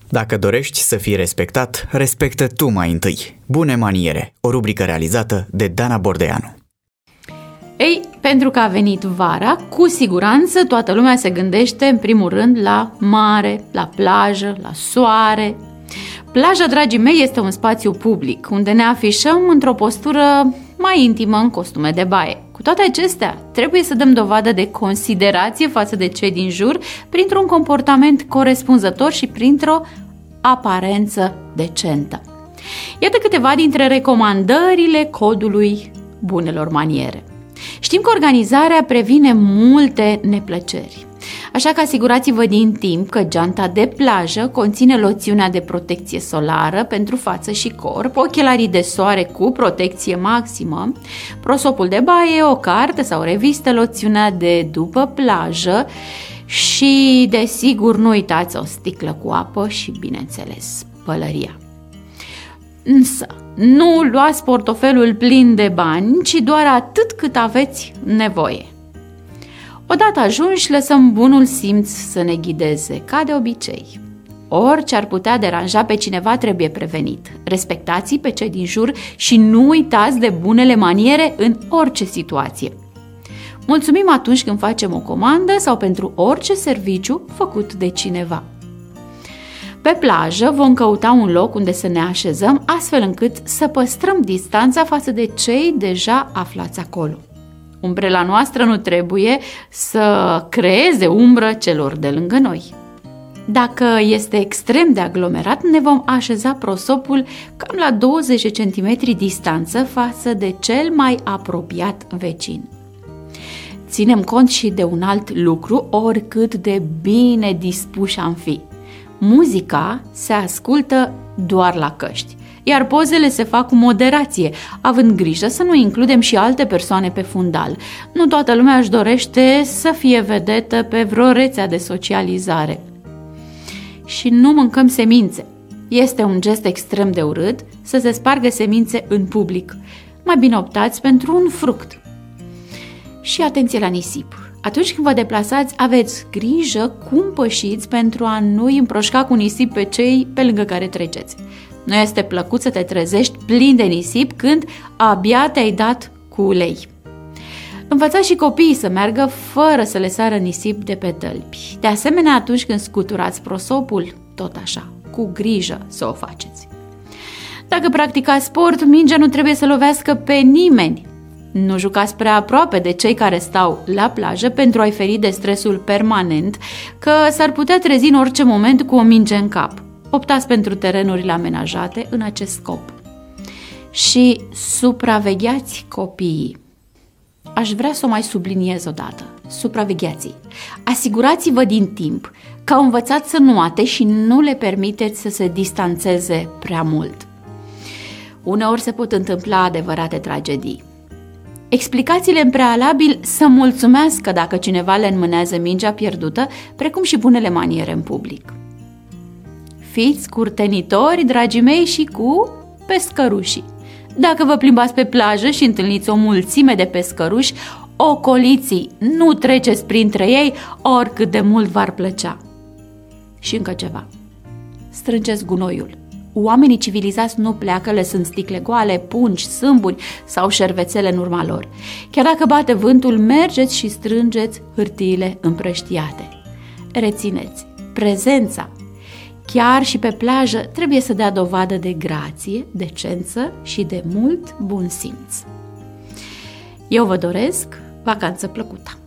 Dacă dorești să fii respectat, respectă tu mai întâi. Bune maniere, o rubrică realizată de Dana Bordeanu. Ei, pentru că a venit vara, cu siguranță toată lumea se gândește în primul rând la mare, la plajă, la soare. Plaja, dragii mei, este un spațiu public, unde ne afișăm într-o postură mai intimă în costume de baie. Cu toate acestea, trebuie să dăm dovadă de considerație față de cei din jur, printr-un comportament corespunzător și printr-o aparență decentă. Iată câteva dintre recomandările codului bunelor maniere. Știm că organizarea previne multe neplăceri, așa că asigurați-vă din timp că geanta de plajă conține loțiunea de protecție solară pentru față și corp, ochelarii de soare cu protecție maximă, prosopul de baie, o carte sau revistă, loțiunea de după plajă și, desigur, nu uitați o sticlă cu apă și, bineînțeles, pălăria. Însă, nu luați portofelul plin de bani, ci doar atât cât aveți nevoie. Odată ajunși, lăsăm bunul simț să ne ghideze, ca de obicei. Orice ar putea deranja pe cineva trebuie prevenit. Respectați-i pe cei din jur și nu uitați de bunele maniere în orice situație. Mulțumim atunci când facem o comandă sau pentru orice serviciu făcut de cineva. Pe plajă vom căuta un loc unde să ne așezăm, astfel încât să păstrăm distanța față de cei deja aflați acolo. Umbrela noastră nu trebuie să creeze umbră celor de lângă noi. Dacă este extrem de aglomerat, ne vom așeza prosopul cam la 20 cm distanță față de cel mai apropiat vecin. Ținem cont și de un alt lucru, oricât de bine dispuși am fi. Muzica se ascultă doar la căști, iar pozele se fac cu moderație, având grijă să nu includem și alte persoane pe fundal. Nu toată lumea își dorește să fie vedetă pe vreo rețea de socializare. Și nu mâncăm semințe. Este un gest extrem de urât să se spargă semințe în public. Mai bine optați pentru un fruct. Și atenție la nisip. Atunci când vă deplasați, aveți grijă cum pășiți pentru a nu-i împroșca cu nisip pe cei pe lângă care treceți. Nu este plăcut să te trezești plin de nisip când abia te-ai dat cu ulei. Învățați și copiii să meargă fără să le sară nisip de pe tălpi. De asemenea, atunci când scuturați prosopul, tot așa, cu grijă să o faceți. Dacă practicați sport, mingea nu trebuie să lovească pe nimeni. Nu jucați prea aproape de cei care stau la plajă pentru a-i feri de stresul permanent, că s-ar putea trezi în orice moment cu o minge în cap. Optați pentru terenurile amenajate în acest scop. Și supravegheați copiii. Aș vrea să o mai subliniez o dată. Supravegheați-i. Asigurați-vă din timp că au învățat să nuate și nu le permiteți să se distanțeze prea mult. Uneori se pot întâmpla adevărate tragedii. Explicați-le în prealabil să mulțumească dacă cineva le înmânează mingea pierdută, precum și bunele maniere în public. Fiți curtenitori, dragii mei, și cu pescărușii. Dacă vă plimbați pe plajă și întâlniți o mulțime de pescăruși, ocoliți-i, nu treceți printre ei oricât de mult v-ar plăcea. Și încă ceva. Strângeți gunoiul. Oamenii civilizați nu pleacă lăsând sticle goale, pungi, sâmburi sau șervețele în urma lor. Chiar dacă bate vântul, mergeți și strângeți hârtiile împrăștiate. Rețineți, prezența, chiar și pe plajă, trebuie să dea dovadă de grație, decență și de mult bun simț. Eu vă doresc vacanță plăcută!